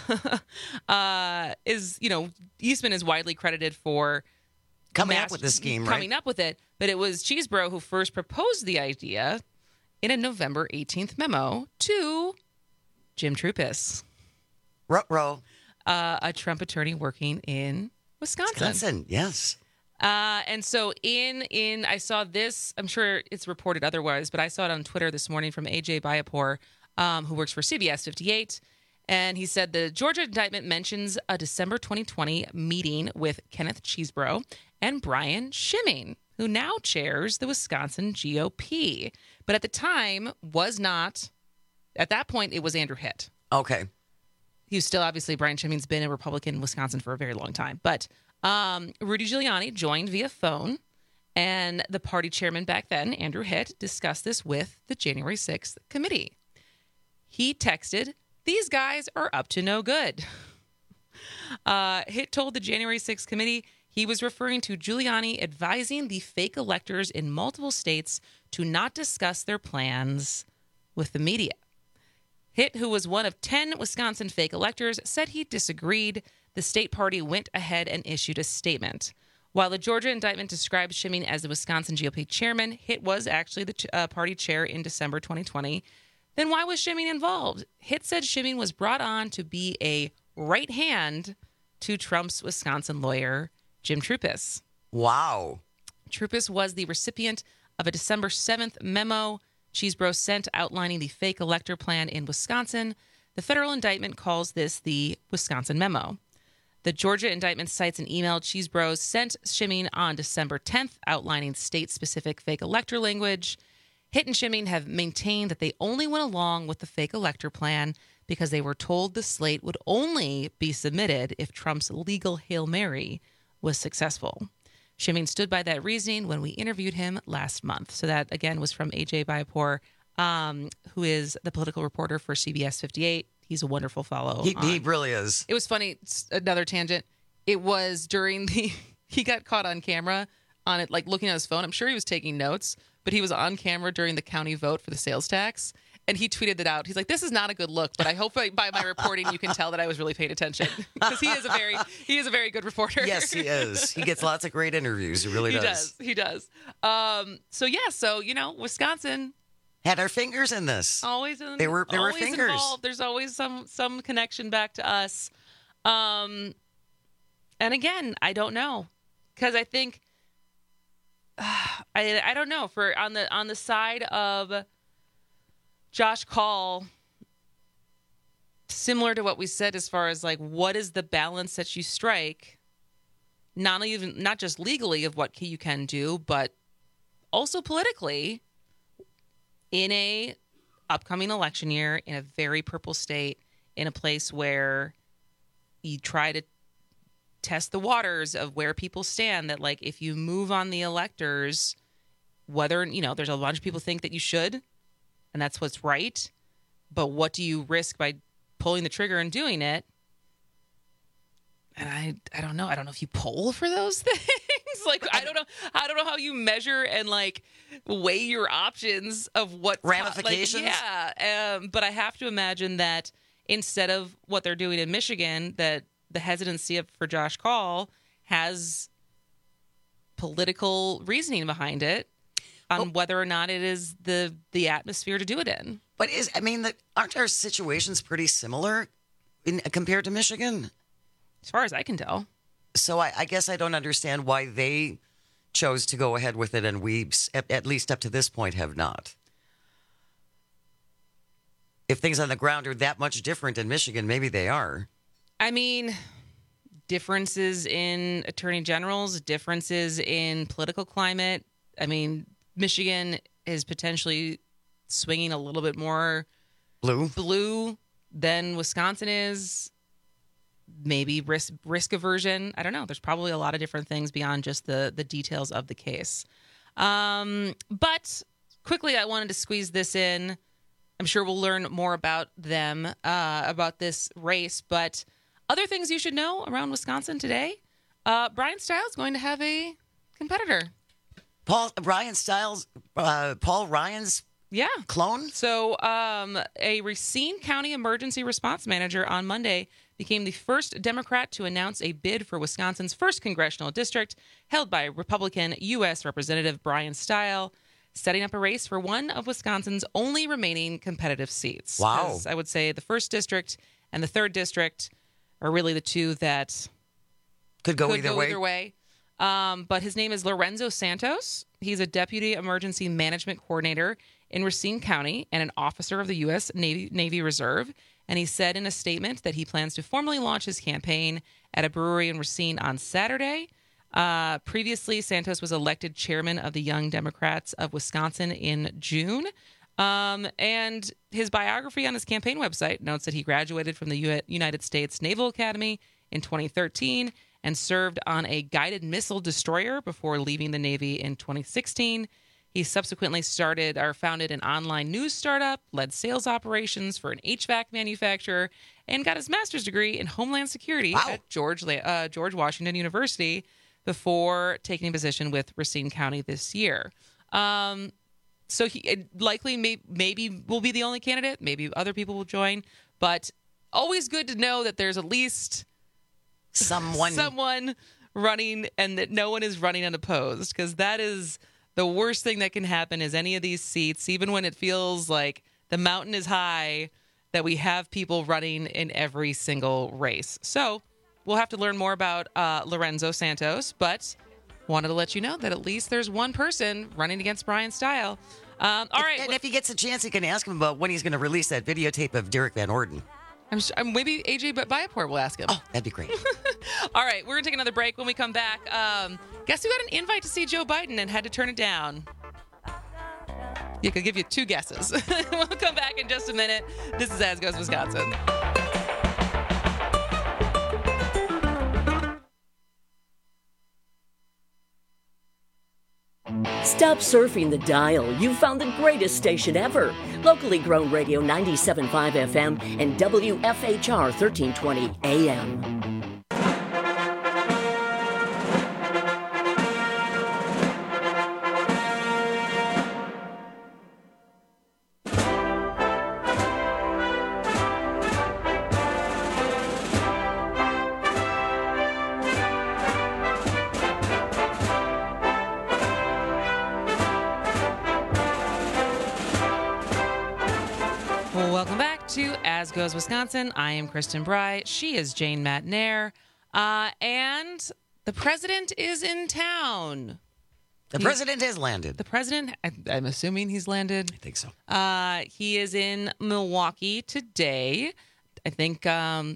Eastman is widely credited for coming up with this scheme, right? Coming up with it, but it was Cheesebro who first proposed the idea in a November 18th memo to Jim Trupis, Ruh-roh. A Trump attorney working in Wisconsin. Yes. And so I saw this, I'm sure it's reported otherwise, but I saw it on Twitter this morning from AJ Bayapur, who works for CBS 58. And he said the Georgia indictment mentions a December 2020 meeting with Kenneth Chesebro and Brian Schimming, who now chairs the Wisconsin GOP. But at the time at that point, it was Andrew Hitt. Okay. He was still, obviously, Brian Schimming's been a Republican in Wisconsin for a very long time. But Rudy Giuliani joined via phone, and the party chairman back then, Andrew Hitt, discussed this with the January 6th committee. He texted, "These guys are up to no good." Hitt told the January 6th committee he was referring to Giuliani advising the fake electors in multiple states to not discuss their plans with the media. Hitt, who was one of 10 Wisconsin fake electors, said he disagreed. The state party went ahead and issued a statement. While the Georgia indictment describes Schimming as the Wisconsin GOP chairman, Hitt was actually the party chair in December 2020. Then why was Schimming involved? Hitt said Schimming was brought on to be a right hand to Trump's Wisconsin lawyer, Jim Troupis. Wow. Troupis was the recipient of a December 7th memo Chesebro sent outlining the fake elector plan in Wisconsin. The federal indictment calls this the Wisconsin memo. The Georgia indictment cites an email Chesebro sent Schimming on December 10th outlining state-specific fake elector language. Hitt and Schimming have maintained that they only went along with the fake elector plan because they were told the slate would only be submitted if Trump's legal Hail Mary was successful. Schimming stood by that reasoning when we interviewed him last month. So that, again, was from AJ Bayapur, who is the political reporter for CBS 58. He's a wonderful follow. He really is. It was funny. Another tangent. It was during he got caught on camera on it, like looking at his phone. I'm sure he was taking notes, but he was on camera during the county vote for the sales tax. And he tweeted it out. He's like, "This is not a good look, but I hope by my reporting you can tell that I was really paying attention." Because he is a very good reporter. Yes, he is. He gets lots of great interviews. He really does. He does. So Wisconsin had our fingers in this. Always in. They were fingers involved. There's always some connection back to us. And again, I don't know, because I think I don't know, for on the side of Josh Kaul, similar to what we said as far as like what is the balance that you strike, not just legally of what you can do, but also politically in a upcoming election year in a very purple state, in a place where you try to test the waters of where people stand, that like if you move on the electors, whether, there's a bunch of people think that you should, and that's what's right, but what do you risk by pulling the trigger and doing it? And I don't know. I don't know if you poll for those things. Like, I don't know how you measure and like weigh your options of what ramifications. But I have to imagine that instead of what they're doing in Michigan, that the hesitancy for Josh Kaul has political reasoning behind it on whether or not it is the atmosphere to do it in. But aren't our situations pretty similar compared to Michigan? As far as I can tell. So I guess I don't understand why they chose to go ahead with it and we, at least up to this point, have not. If things on the ground are that much different in Michigan, maybe they are. I mean, differences in attorney generals, differences in political climate. I mean, Michigan is potentially swinging a little bit more blue than Wisconsin is. Maybe risk aversion. I don't know. There's probably a lot of different things beyond just the details of the case. But quickly, I wanted to squeeze this in. I'm sure we'll learn more about them, about this race. But other things you should know around Wisconsin today. Brian Stiles is going to have a competitor. Paul Ryan's clone? So a Racine County Emergency Response Manager on Monday became the first Democrat to announce a bid for Wisconsin's first congressional district, held by Republican U.S. Representative Brian Stiles, setting up a race for one of Wisconsin's only remaining competitive seats. Wow. I would say the first district and the third district are really the two that could go either way. But his name is Lorenzo Santos. He's a Deputy Emergency Management Coordinator in Racine County and an officer of the U.S. Navy Reserve. And he said in a statement that he plans to formally launch his campaign at a brewery in Racine on Saturday. Previously, Santos was elected chairman of the Young Democrats of Wisconsin in June. And his biography on his campaign website notes that he graduated from the United States Naval Academy in 2013 and served on a guided missile destroyer before leaving the Navy in 2016. He subsequently founded an online news startup, led sales operations for an HVAC manufacturer, and got his master's degree in Homeland Security at George Washington University before taking a position with Racine County this year. So he likely maybe will be the only candidate. Maybe other people will join. But always good to know that there's at least someone running and that no one is running unopposed, because that is the worst thing that can happen is any of these seats, even when it feels like the mountain is high, that we have people running in every single race. So we'll have to learn more about Lorenzo Santos, but wanted to let you know that at least there's one person running against Brian Stile. All right. And if he gets a chance, he can ask him about when he's going to release that videotape of Derek Van Orden. Maybe AJ Viaport will ask him. Oh, that'd be great. All right, we're going to take another break. When we come back, guess who got an invite to see Joe Biden and had to turn it down? You could give you two guesses. We'll come back in just a minute. This is As Goes Wisconsin. Stop surfing the dial. You've found the greatest station ever. Locally grown radio 97.5 FM and WFHR 1320 AM. Welcome back to As Goes Wisconsin. I am Kristen Bry. She is Jane Matnair. And the president is in town. The president has landed. The president, I'm assuming he's landed. I think so. He is in Milwaukee today. I think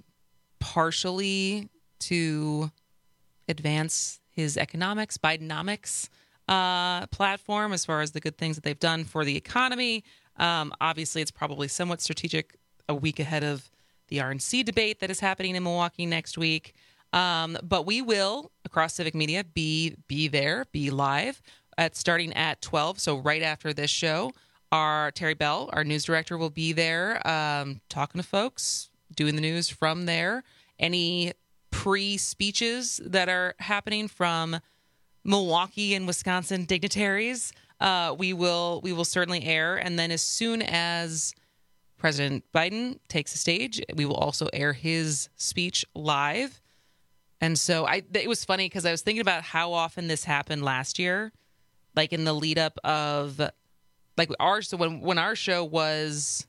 partially to advance his economics, Bidenomics platform as far as the good things that they've done for the economy. Obviously, it's probably somewhat strategic a week ahead of the RNC debate that is happening in Milwaukee next week. But we will, across Civic Media, be there, be live starting at 12. So right after this show, our Terry Bell, our news director, will be there talking to folks, doing the news from there. Any pre-speeches that are happening from Milwaukee and Wisconsin dignitaries, we will certainly air. And then as soon as President Biden takes the stage, we will also air his speech live. And so it was funny because I was thinking about how often this happened last year, like in the lead up of like when our show was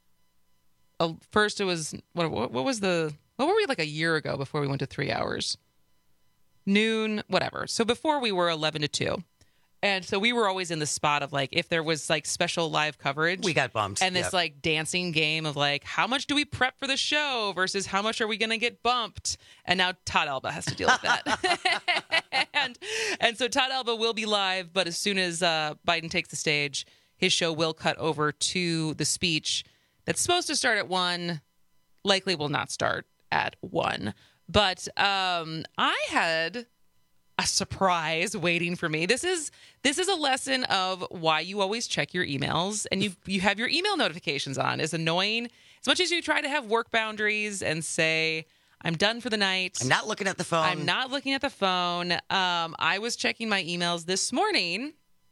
first, it was what were we like a year ago before we went to 3 hours, noon, whatever. So before we were 11 to 2. And so we were always in the spot of like, if there was like special live coverage, we got bumped. And this like dancing game of like, how much do we prep for the show versus how much are we going to get bumped? And now Todd Alba has to deal with that. and so Todd Alba will be live, but as soon as Biden takes the stage, his show will cut over to the speech that's supposed to start at 1, likely will not start at 1. But I had a surprise waiting for me. This is a lesson of why you always check your emails and you have your email notifications on. As annoying as much as you try to have work boundaries and say, I'm done for the night. I'm not looking at the phone. I was checking my emails this morning,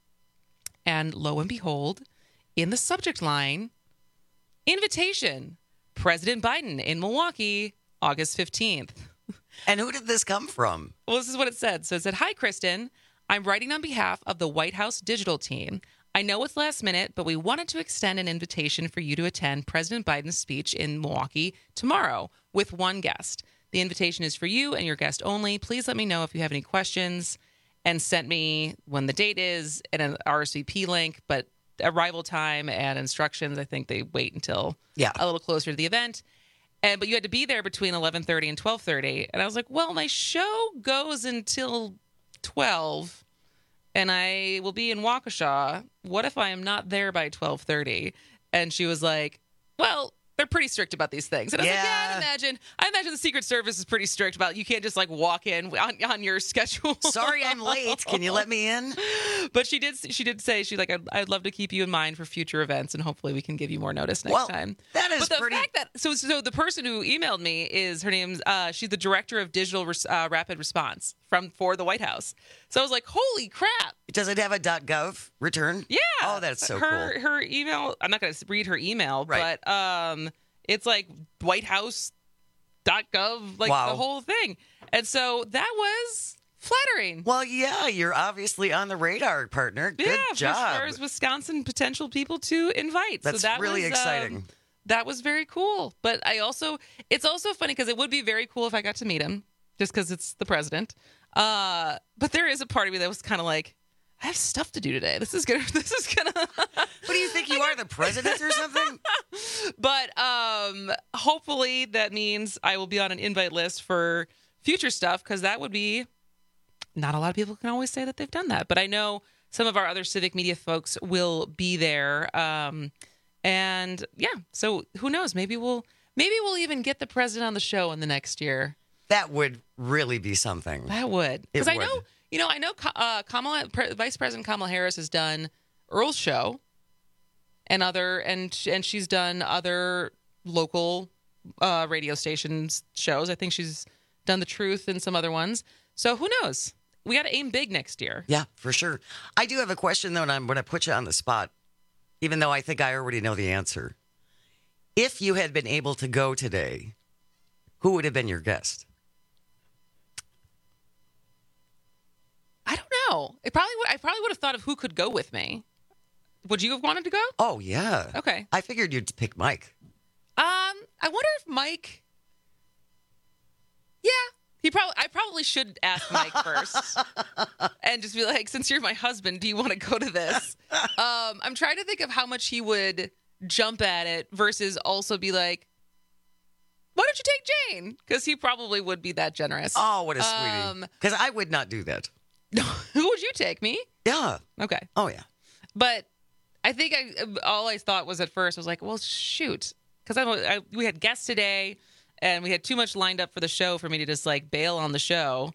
and lo and behold, in the subject line, invitation, President Biden in Milwaukee, August 15th. And who did this come from? Well, this is what it said. So it said, "Hi, Kristen. I'm writing on behalf of the White House digital team. I know it's last minute, but we wanted to extend an invitation for you to attend President Biden's speech in Milwaukee tomorrow with one guest. The invitation is for you and your guest only. Please let me know if you have any questions." and sent me when the date is and an RSVP link, but arrival time and instructions, I think they wait until a little closer to the event. But you had to be there between 11:30 and 12:30. And I was like, well, my show goes until 12 and I will be in Waukesha. What if I am not there by 12:30? And she was like, well, they're pretty strict about these things. And I was like, yeah, I imagine the Secret Service is pretty strict about you can't just like walk in on your schedule. Sorry, I'm late. Can you let me in? But she did say, she's like, I'd love to keep you in mind for future events, and hopefully we can give you more notice next time. That is pretty. Fact that, so the person who emailed me is, her name's, she's the director of digital rapid response for the White House. So I was like, holy crap. Does it have a .gov return? Yeah. Oh, that's so cool. Her email, I'm not going to read her email, but it's like whitehouse.gov, like the whole thing. And so that was flattering. Well, yeah, you're obviously on the radar, partner. Good job. As far as Wisconsin potential people to invite. That's really exciting. That was very cool. But it's also funny because it would be very cool if I got to meet him, just because it's the president. But there is a part of me that was kind of like, I have stuff to do today. This is gonna. What do you think you are, the president or something? But hopefully that means I will be on an invite list for future stuff, because that would be, not a lot of people can always say that they've done that. But I know some of our other civic media folks will be there. And yeah, so who knows? Maybe we'll even get the president on the show in the next year. That would really be something. That would, because I know. I know Vice President Kamala Harris has done Earl's show and she's done other local radio stations shows. I think she's done The Truth and some other ones. So who knows? We got to aim big next year. Yeah, for sure. I do have a question, though, and I'm going to put you on the spot, even though I think I already know the answer. If you had been able to go today, who would have been your guest? I don't know. I probably would have thought of who could go with me. Would you have wanted to go? Oh, yeah. Okay. I figured you'd pick Mike. I wonder if Mike... Yeah. I probably should ask Mike first. And just be like, since you're my husband, do you want to go to this? I'm trying to think of how much he would jump at it versus also be like, why don't you take Jane? Because he probably would be that generous. Oh, what a sweetie. Because I would not do that. Who would you take? Me? Yeah. Okay. Oh, yeah. But I think all I thought was at first was like, well, shoot. Because we had guests today, and we had too much lined up for the show for me to just like bail on the show.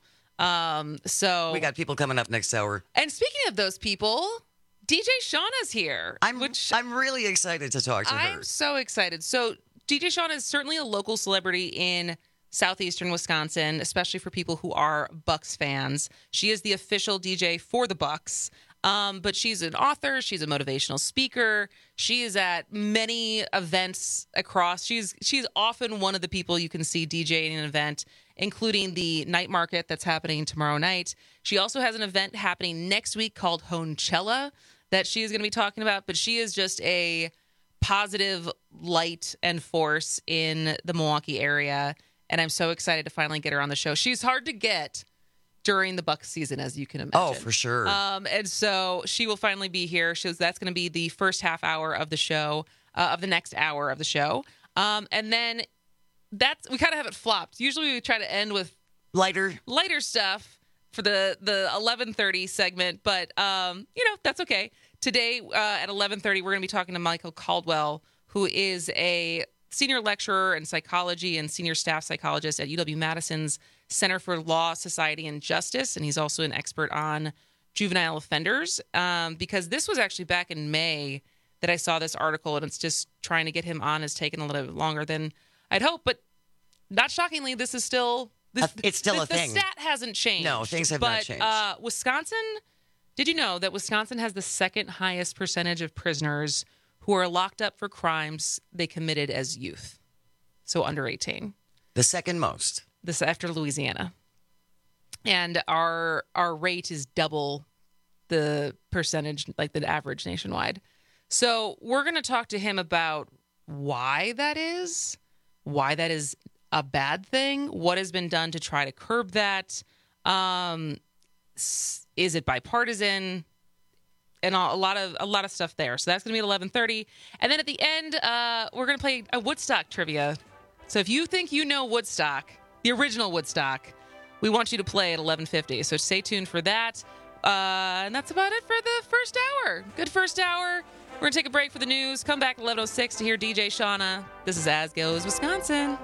So we got people coming up next hour. And speaking of those people, DJ Shauna's here. I'm really excited to talk to her. I'm so excited. So DJ Shauna is certainly a local celebrity in southeastern Wisconsin, especially for people who are Bucks fans. She is the official DJ for the Bucks. But she's an author. She's a motivational speaker. She is at many events across. She's often one of the people you can see DJing an event, including the night market that's happening tomorrow night. She also has an event happening next week called Honechella that she is going to be talking about. But she is just a positive light and force in the Milwaukee area. And I'm so excited to finally get her on the show. She's hard to get during the Bucks season, as you can imagine. Oh, for sure. And so she will finally be here. That's going to be the first half hour of the show, of the next hour of the show. And then we kind of have it flopped. Usually we try to end with lighter stuff for the 11:30 segment, but that's okay. Today at 11:30 we're going to be talking to Michael Caldwell, who is a senior lecturer in psychology and senior staff psychologist at UW-Madison's Center for Law, Society, and Justice. And he's also an expert on juvenile offenders, because this was actually back in May that I saw this article, and it's just trying to get him on has taken a little bit longer than I'd hoped. But not shockingly, this is still... it's still a thing. The stat hasn't changed. No, things have not changed. Wisconsin, did you know that Wisconsin has the second highest percentage of prisoners who are locked up for crimes they committed as youth? So under 18. The second most. This after Louisiana. And our rate is double the percentage, like the average nationwide. So we're going to talk to him about why that is a bad thing, what has been done to try to curb that. Is it bipartisan? And a lot of stuff there. So that's going to be at 11:30. And then at the end, we're going to play a Woodstock trivia. So if you think you know Woodstock, the original Woodstock, we want you to play at 11:50. So stay tuned for that. And that's about it for the first hour. Good first hour. We're going to take a break for the news. Come back at 11:06 to hear DJ Shauna. This is As Goes Wisconsin.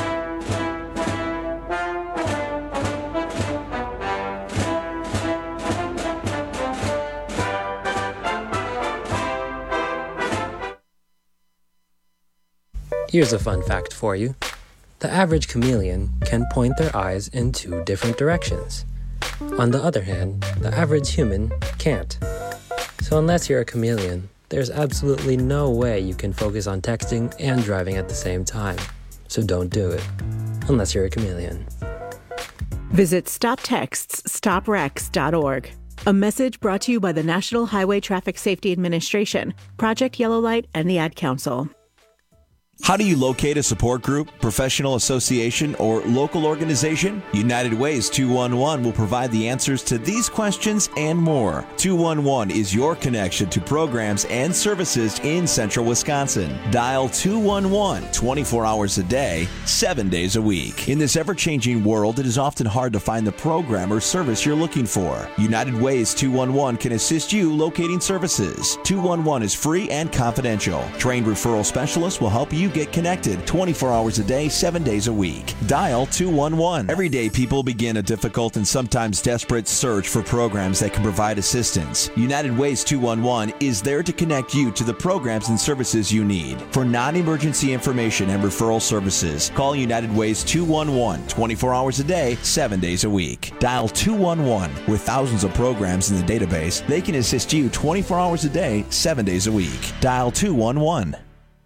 Here's a fun fact for you. The average chameleon can point their eyes in 2 different directions. On the other hand, the average human can't. So unless you're a chameleon, there's absolutely no way you can focus on texting and driving at the same time. So don't do it, unless you're a chameleon. Visit StopTextsStopWrecks.org. A message brought to you by the National Highway Traffic Safety Administration, Project Yellow Light, and the Ad Council. How do you locate a support group, professional association, or local organization? United Ways 211 will provide the answers to these questions and more. 211 is your connection to programs and services in central Wisconsin. Dial 211 24 hours a day, 7 days a week. In this ever-changing world, it is often hard to find the program or service you're looking for. United Ways 211 can assist you locating services. 211 is free and confidential. Trained referral specialists will help you get connected 24 hours a day, 7 days a week. Dial 211. Every day, people begin a difficult and sometimes desperate search for programs that can provide assistance. United Ways 211 is there to connect you to the programs and services you need. For non-emergency information and referral services, call United Ways 211 24 hours a day, 7 days a week. Dial 211. With thousands of programs in the database, they can assist you 24 hours a day, 7 days a week. Dial 211.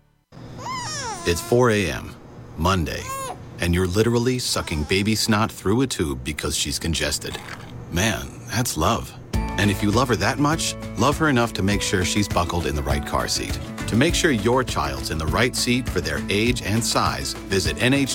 It's 4 a.m., Monday, and you're literally sucking baby snot through a tube because she's congested. Man, that's love. And if you love her that much, love her enough to make sure she's buckled in the right car seat. To make sure your child's in the right seat for their age and size, visit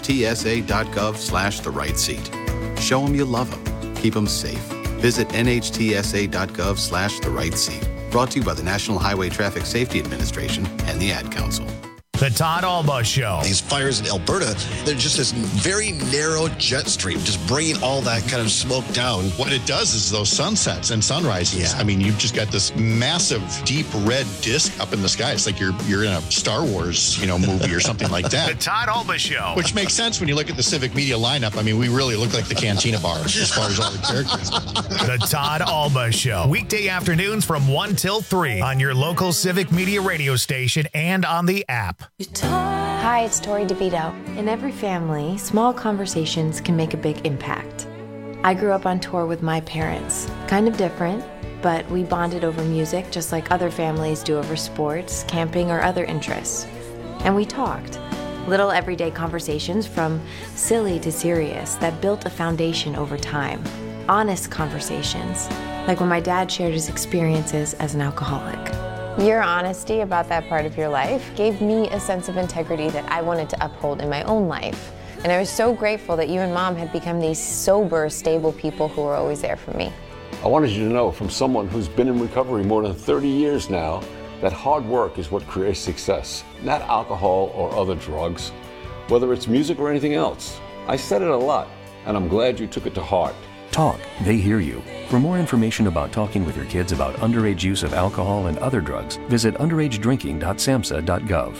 nhtsa.gov/the right seat. Show them you love them. Keep them safe. Visit nhtsa.gov/the right seat. Brought to you by the National Highway Traffic Safety Administration and the Ad Council. The Todd Alba Show. These fires in Alberta, they're just this very narrow jet stream, just bringing all that kind of smoke down. What it does is those sunsets and sunrises. Yeah. I mean, you've just got this massive, deep red disc up in the sky. It's like you're in a Star Wars, movie or something like that. The Todd Alba Show. Which makes sense when you look at the Civic Media lineup. I mean, we really look like the Cantina bars as far as all the characters. The Todd Alba Show. Weekday afternoons from 1 till 3 on your local Civic Media radio station and on the app. Hi, it's Tori DeVito. In every family, small conversations can make a big impact. I grew up on tour with my parents. Kind of different, but we bonded over music just like other families do over sports, camping, or other interests. And we talked. Little everyday conversations from silly to serious that built a foundation over time. Honest conversations, like when my dad shared his experiences as an alcoholic. Your honesty about that part of your life gave me a sense of integrity that I wanted to uphold in my own life. And I was so grateful that you and Mom had become these sober, stable people who were always there for me. I wanted you to know from someone who's been in recovery more than 30 years now that hard work is what creates success, not alcohol or other drugs, whether it's music or anything else. I said it a lot, and I'm glad you took it to heart. Talk, they hear you. For more information about talking with your kids about underage use of alcohol and other drugs, visit underagedrinking.samhsa.gov.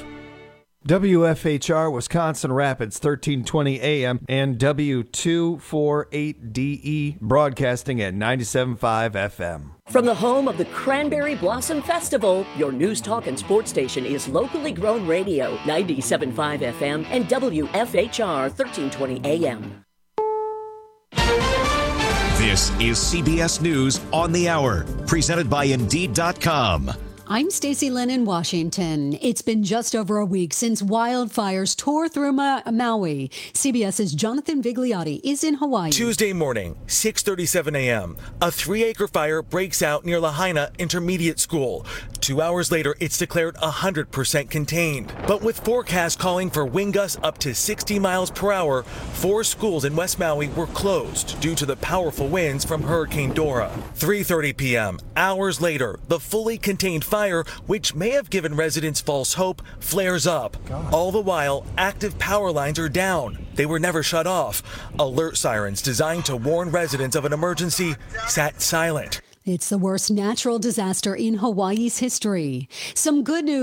WFHR Wisconsin Rapids 1320 AM and W248DE broadcasting at 97.5 FM. From the home of the Cranberry Blossom Festival, your news, talk, and sports station is locally grown radio, 97.5 FM and WFHR 1320 AM. This is CBS News on the Hour, presented by Indeed.com. I'm Stacey Lynn in Washington. It's been just over a week since wildfires tore through Maui. CBS's Jonathan Vigliotti is in Hawaii. Tuesday morning, 6:37 a.m., a 3-acre fire breaks out near Lahaina Intermediate School. 2 hours later, it's declared 100% contained. But with forecasts calling for wind gusts up to 60 miles per hour, 4 schools in West Maui were closed due to the powerful winds from Hurricane Dora. 3:30 p.m., hours later, the fully contained fire, which may have given residents false hope, flares up. All the while, active power lines are down. They were never shut off. Alert sirens designed to warn residents of an emergency sat silent. It's the worst natural disaster in Hawaii's history. Some good news.